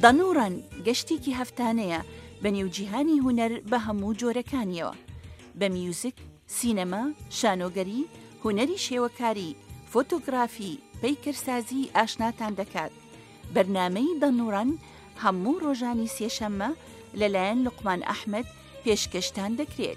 دانووران گەشتێکی هەفتانەیە بە نێوجیهانی هونەر بە هەموو جۆرەکانیەوە، بە میوزیک، سینەما، شانۆگەری، هونەری شێوەکاری، فۆتۆگرافی، پەیکەرسازی ئاشناتان دەکات. بەرنامەی دانووران هەموو ڕۆژانی سێشەممە لەلایەن لوقمان ئەحمەد پێشکەشتان دەکرێت.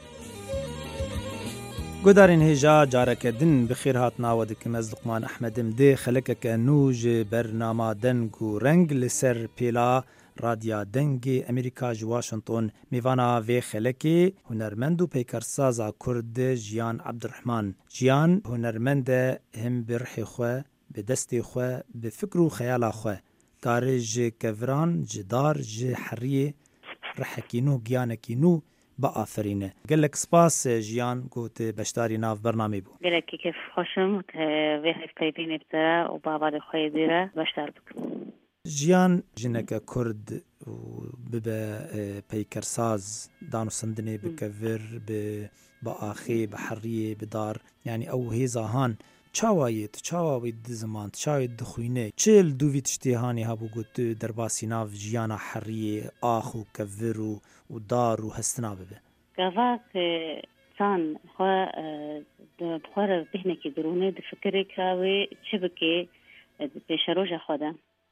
گۆدارین هێژا جارەکە دن بخێر هاتناوە دکم ئەز لوقمان ئەحمەدم دێ خەلەکەکە نوژ بەرنامە دەنگ و ڕەنگ لەسەر پێلا رادیا دەنگی ئەمریکا ji واشنطن میوانە vê xelekê hunermend û pêkersaza Kurd Jiyan Abdurrahman. Jiyan hunermend e him bi rihê xwe, bi destê xwe, bi fikr û xeyala xwe. Karê ji keviran, ji dar, ji heriyê rihekî nû giyanekî nû بآفرینه. گلک سپاس جیان گوت بشتاری ناف برنامه بو. گلک کیف خوشم و هفته بینی بتره و بابا خوی دیره بشتار بکن. جیان جنک کرد و به پیکرساز دانو سندنه بکور به آخی به حریه بدار یعنی او هیزاهان چاوایت زمان چاوایت دخوینه چل دوی تشتیهانی هبو گوت در باسی ناف جیانا حریه آخ و کور و دار و هستنا ببه گواک سان خواه بخوار بهنه که درونه ده فکره کاوی چه بکی پیش روژ خوده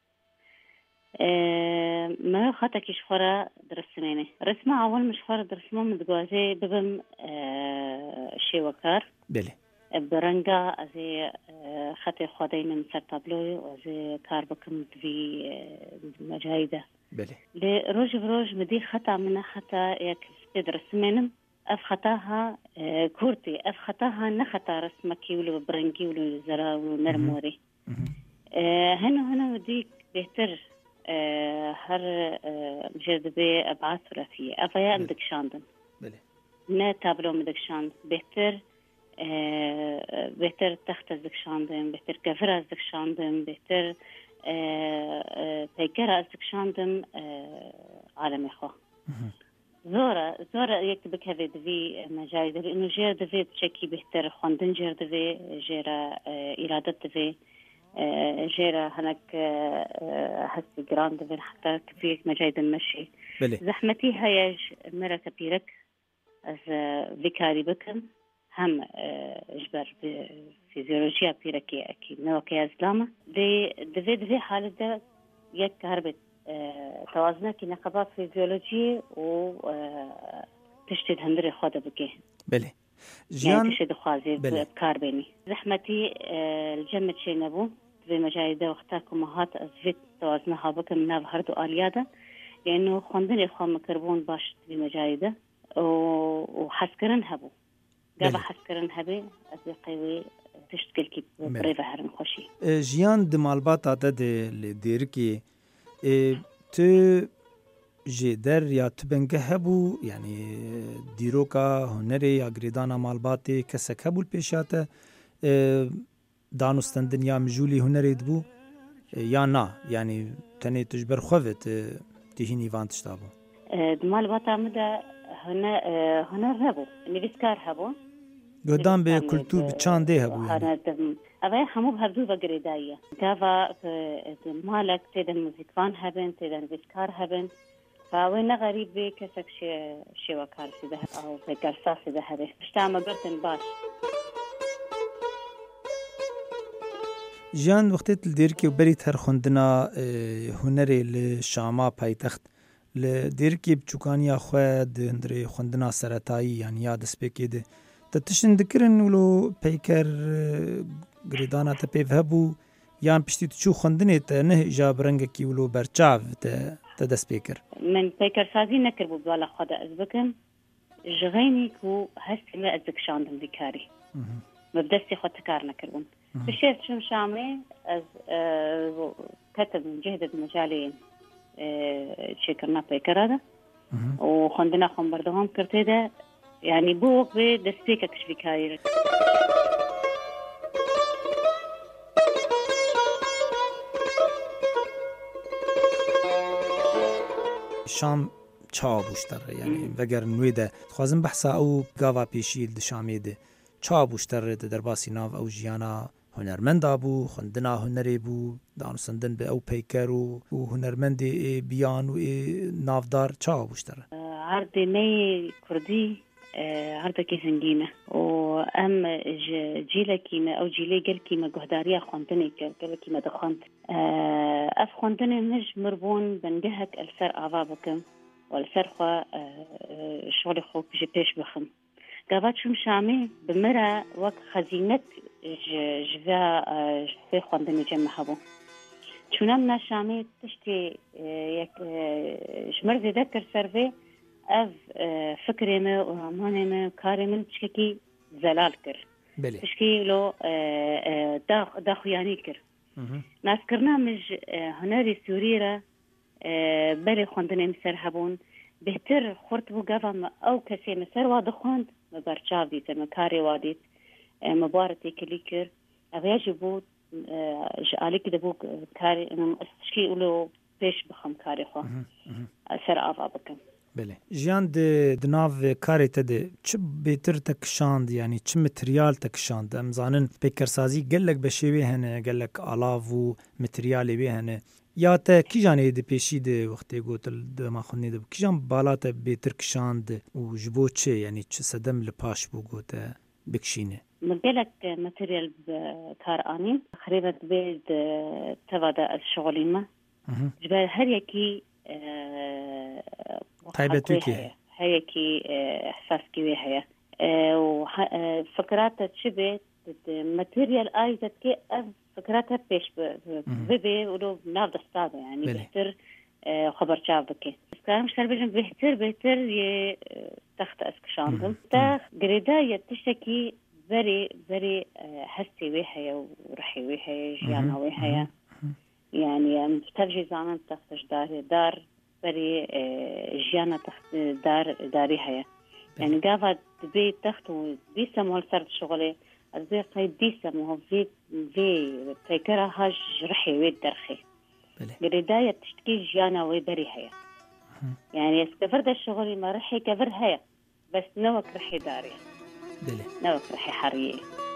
ما خاطر کش خوره درسمینه رسمه اول مش خوره درسمه مدگوازه ببم شیوکار بله برنگا از خط خدای من سر تابلوی و از کار بکم دوی مجایده بله لروج بروج مدي خطا من خطا يك تدرس منم اف خطاها كورتي اف خطاها نخطا رسمكي ولو برنجي ولو زرا ولو نرموري هنا وديك بهتر هر مجرد بي ابعاث ثلاثيه افيا عندك شاندن بله نا تابلو مدك شاند بهتر تخت ازدك شاندن بهتر كفر ازدك شاندن بهتر پیکر از دکشاندم عالمی خواه زورا یک بکوی دوی مجایی دوی اینو جیر دوی چکی بهتر خوندن جیر دوی جیر ایرادت دوی جیر هنک هستی گران دوی حتی کبیرک مجایی دن مشی زحمتی هایش مرا کبیرک از ویکاری بکم هم اجبر فیزیولوژیا پیرکی اکی نوکی ازلامه دوی حالت ده یک هربت توازنه که نقبا فیزیولوژی و تشتید هندر خواده بگه بله يعني تشتید خوازی کار بینی زحمتی الجمد شی نبو دوی مجایی ده وقتا مهات از فیت توازنه ها بکم ناو هردو آلیاده لانه خوندن خواه مکربون باش دوی مجایی ده و حسکرن هبو قابا حسكرن هبي أزقي تشتكل كي بريفة هرم خوشي جيان دمالبات عدد لديركي تو جدر يا تبنجه هبو يعني ديروكا هنري يا غريدانا مالباتي كسك هبو البيشاته دانوستندن يا مجولي هنري دبو يا نا يعني تاني تجبر خوفت تهيني وان تشتابو دمالبات عمدا هنر هبو نویسکار هبو قدام به کلتور بچان ده هبو يعني اوه همو بهردو بگریدایه گاوا مالک تیدن موزیکوان هبن تیدن نویسکار هبن فاوه نغریب به کسک شیوکار سیده او بگرسا سیده هبه اشتاما گرتن باش جان وقتی دیر که بری تر خوندنا هنری لشاما پایتخت لديركي بچوكانيا خواد اندري خوندنا سرطاي يعني ياد سبيكيد تتشن دكرن ولو بيكر غريدانا تبيفهبو يان بشتي تشو خوندني نه جاب رنگكي ولو برچاف تدس بيكر من بيكر سازي نكربو بوالا خدا ازبكم جغيني كو هستي ما ازك شاندم بكاري مبدستي خود تكار نكربون بشير شم شامي از كتب من جهد المجالين شكرنا بيكرادا وخندنا خمبردهم كرتيدا يعني بوق بدستيكا كشبيكاي شام چابوشتر يعني وگر نويدا خوازم بحثا او گاوا پیشیل شامیده چابوشتر در باسی ناو او جیانا هنرمندا بو خوندنا هنری بو دانوسندن به او پیکر و هنرمند بیان و نافدار چا بوشتر عرض نی کردی عرض کی زنگینه و ام جیل کیمه او جیل گل کیمه گهداری خوندنی گل کیمه دخوند اف خوندنی مج مربون بنجهك الفر اعضابكم والفر خو شغل خو جي بيش بخم قابات شم شامي بمرة وك خزينة جفا في خوندني جمع هبو شونامنا شامي تشتي يك جمر ذكر سرفي اف فكري ما وهماني ما كاري من تشكي زلال كر تشكي لو داخو يعني كر ناس برنامج هنري سوريرة بري خوندني مسر هبون بهتر خورت بو قفا او كسي مسر وادخوند مبرچاو ديت مكاري واديت مبارتي كليكر أغياجي بو جالك دبو كاري انم استشكي ولو بيش بخم كاري خو سر آفا بكم بله جیان دناو کاری تده چه بهتر تکشاند یعنی چه متریال تکشاند امزانن پیکرسازی گلک بشوی هنه گلک آلاو و متریالی بی هنه یا تا کی جانه دی پیشی ده وقتی گوتل ده ما خونی ده کی جان بالا تا بهتر کشاند و جبو چه یعنی چه صدم لپاش بو گوته بکشینه مجالك ماتيريال كار آنين خريبة بيد تبادأ الشغلين ما جبال هر يكي طيبتو كي هيكي إحساس كي هي وفكرات تشبه ماتيريال آيزت كي فكراتها بيش ببي ولو بنافد استاذة يعني بهتر خبر شابكي كان مش تربيجن بهتر تخت اسكشاندم تاخ قريدا تشتكي very هستي ويحيا ورحي ويحيا جيانا ويحيا يعني بترجي زمان تختش دار بري جيانا تخت داري هيا يعني قافت بي تخت وبي سمول سرد شغلي أزبي قيد دي سموه في فيكرة هاج رحي ويد درخي قريداية تشتكي جيانا ويبري هيا يعني اسكفرد الشغلي ما رحي كفر هيا بس نوك رحي داري نوك رحي حرية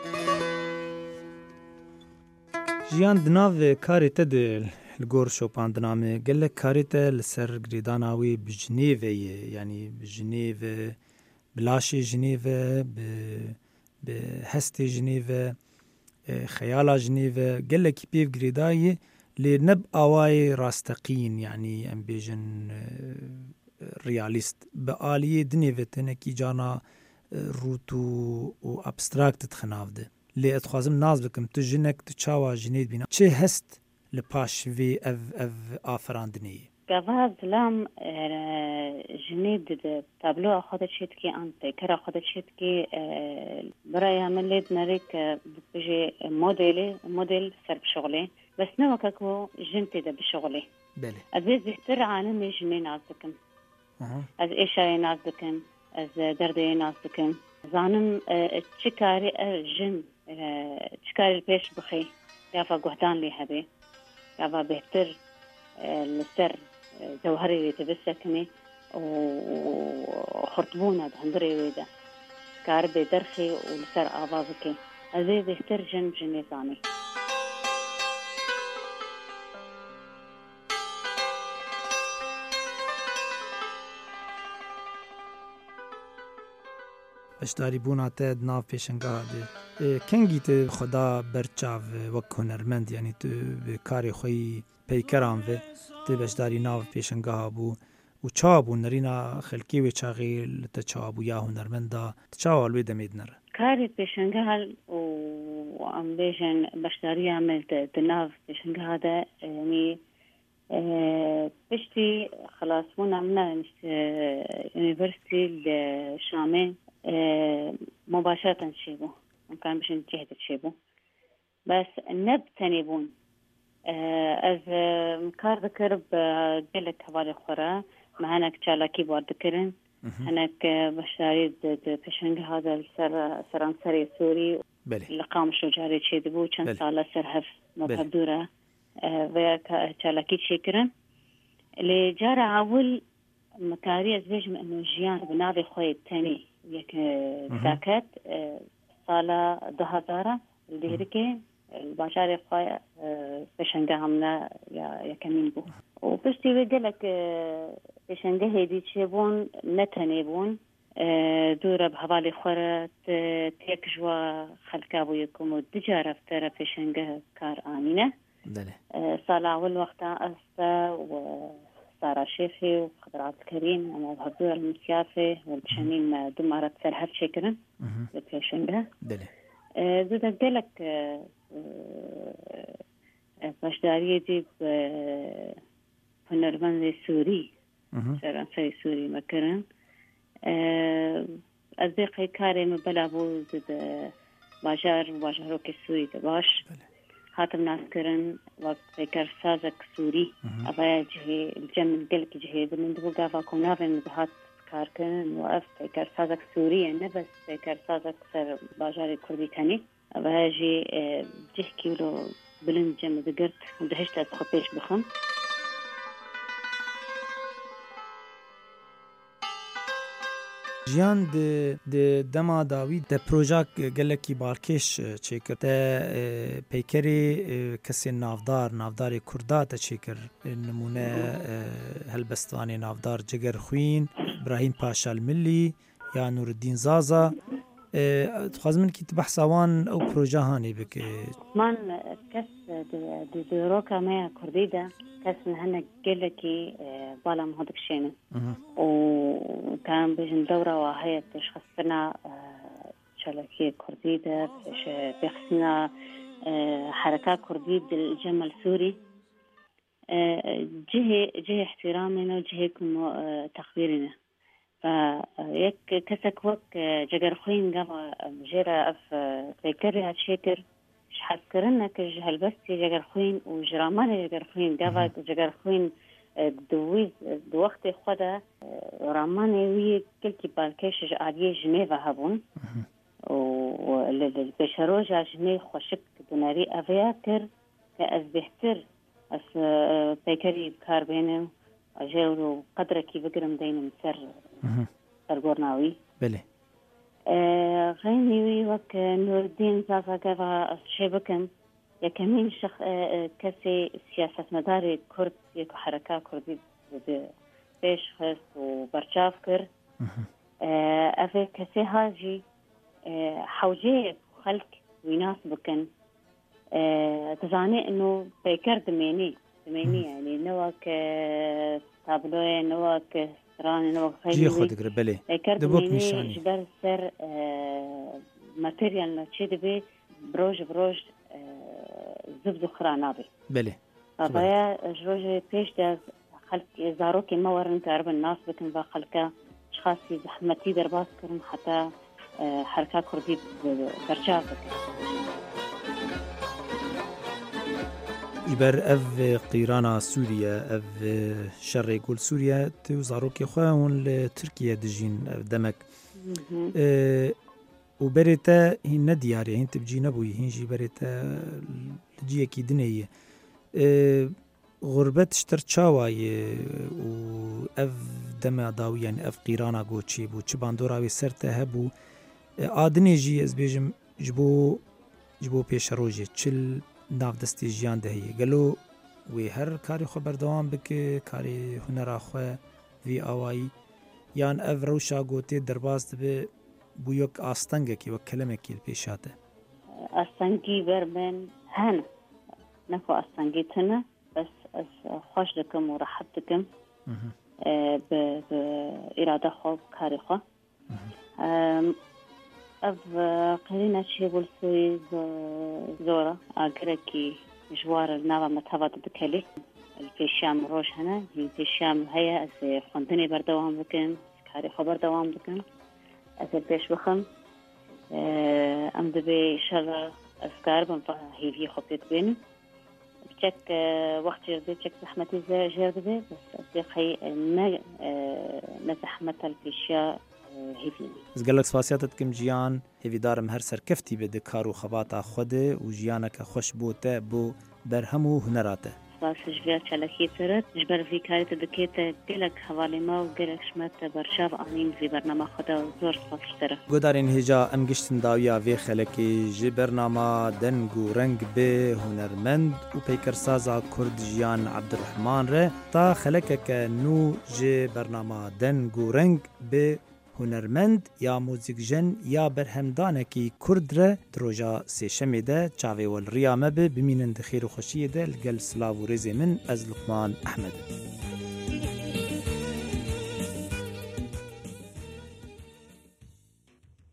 جيان دناو كاري تد الجور شوبان دنامي قال لك كاريتا لسر قريداناوي بجنيفة يعني بجنيفة بلاشي جنيفة بهستي جنيفة خيالا جنيفة قال لك بيف قريداي لنب آواي راستقين يعني ام بيجن رياليست بآلية دنيفة تنكي جانا روتو و ابستراكت تخناف ده لي اتخوازم ناز بكم تجنك تشاوا جنيد بينا چه هست لپاش في اف آفراندنی گواز لام جنید تابلو خودت شد کی آن پیکر خودت شد کی برای عملیت نریک بجی مدل سر بشغله بس نوکا کو جنتی ده بشغله بله از بهتر عالم جنی ناز بکن از ایشای ناز بکن از درده ناز بکن زانم چکاری جن چکاری پیش بخی یافا گهدان لی هبه يابا بهتر لسر جوهري يتبسكني وخرطبونا بهندري ويدا كار بدرخي ولسر آبابكي هذا بهتر جن نظامي بشداری بونا تد ناف پیشنگاه ده کنگی ته خدا برچاو وک هنرمند یعنی تو کاری خوی پیکران و ته بشداری ناف پیشنگاه بو و چابو نرینا خلکی و چاغیل ته چابو یا هنرمندا چاوال وی دمید نر کاری پیشنگاه و ام بیشن بشداری عمل ده ناف پیشنگاه ده یعنی بشتي خلاص مو عملنا يونيفرسيتي الشامي مباشرة شيبو ممكن باش نجهد تشيبو بس النب تنيبون از مكار ذكر بقلك حوالي خورا معنا كتشالاكي بوار ذكرن هناك بشاري بشنج هذا سرانسري سوري لقام شجاري تشيدبو كان صار سرهف مبهدورة ويا كتشالاكي تشيكرن اللي جار عول مكاري ازبيجم انه جيان بناضي خوي التاني يك زاكت صالة 2000 اللي هيك الباشار خواه پشنگه همنا یا کمین بو و پشتی وی گلک پشنگه هیدی چه بون نتنی بون دوره به حوالی خوره تیک جوا خلقه بو یکم و دجار افتر پشنگه کار آمینه سال اول وقتا استا و سارا شيخي وخضر عبد الكريم أنا بحضور المسيافة والبشامين دمارة سرحف شكرا ببيشنجها زودا قلك باشدارية دي بهنرمند سوري فرنسي سوري مكرن أصدقائي كاري مبلا بو زود باجاروك السوري تباش هاتم ناس كرن وقت فكر سازك سوري أبا جهي الجمل قلك جهي بلندو قافا كونافن بهات كار كرن وقف فكر سازك سوري يعني بس فكر سازك سر باجاري كردي تاني أبا جي جهكي ولو بلند جمل بقرت ودهشت أتخطيش بخم جیان د دما داوی د پروژه گلکی بالکش چیکر د پیکری کسی نافدار کردا ته چیکر نمونه هلبستانی نافدار جگر خوین ابراهیم پاشا الملی یا نور الدین زازا تخازمن کی بحثوان او پروژه هانی بک من کس د روکا ما کردی ده کس هنه گلکی بالا مهدک شینه وكان بيجن دورة وهي تشخصنا شلكية كرديدة بيخصنا حركات كرديد الجمل السوري جهة احترامنا وجهة تقديرنا فيك كسك وك جگر خوين قبا جيرا اف بيكري هاتشيكر شحذكرنا كجهل بس جگر خوين وجرامان جگر خوين قبا جگر خوين دویز دو وقت خدا رامانه وی کلکی بالکش عادی جنیو هبون و للبشروج جنیو خوشک دناری اویا کر که از بهتر از پیکری کار بینم اجاورو قدر کی بگرم دینم سرگورناوی بله غینی وی وک نوردین زازا گفا شبکم يكمين كسي سياسة مداري كرد يكو حركة كردي بيش خس وبرشاف كر أفي كسي هاجي حوجي خلق ويناسبكن تزاني إنه بيكر دميني يعني نوك تابلوه نوك راني نوك خيلي جي خود قربلي بيكر دميني جبر سر ماتريال نتشي دبي بروج زبدو خرانابي بله أبايا جروجي بيش داز خلق زاروكي مورن تعرب الناس بكن با خلقا شخاصي زحمتي درباس كرن حتى حركة كردي برجافك إبر أف قيرانا سوريا أف شر يقول سوريا تو زاروكي خواهون لتركيا دجين دمك وبريتا هن ندياري هن تبجي نبوي هن جي بريتا لجيه كي دنيا غربت شتر چاواي و اف دما داوي يعني اف قيرانا گوچي بو چ باندوراوي سرته هبو ادني جي از بيجم جبو پیش روجي چل ناف دستي جيان دهي گلو وي هر كاري خبر دوام بك كاري هنر اخو في اواي يان اف روشا گوتي درباست به بو یک آستنگکی و کلمکی الپیشاته آستنگی برمن هن نکو آستنگی تنه بس از خوش دکم و راحت دکم به اراده خوب کاری خواه اف قرینه چی بولسوی زوره اگرکی جوار نوا متواد دکلی الپیشام روش هنه الپیشام هیا از خوندنی بردوام بکن کاری خواه بردوام بکن أثر بيش بخم أم دبي شغل أفكار بنفهيفي خطيت بيني بشك وقت جردي بشك زحمتي جردي بس أصدقائي نزحمت الفيشيا هيفيني زقلك سواسياتت كم جيان هيفي دارم هر سركفتي بده كارو خباتا خوده و جيانك خوش بوته بو برهمو هنراته سپاس جویا چلکی ترت جبر وی کارت دکیت گلک حوالی ما و گلک شمت برشاو آنین وی برنامه خدا زور سپاس تره گودارین هجا ام گشتن داویا وی خلکی جی برنامه دنگ و رنگ به هنرمند و پیکرسازا کرد جیان عبدالرحمن ره تا خلکک نو جی برنامه دنگ و رنگ به هنرمند یا موزیکجن یا برهمدانکی کرد ره دروژا سیشمی ده چاوی والریامه به بمینند خیر و خوشی ده لگل سلاو و رزی من از لقمان احمد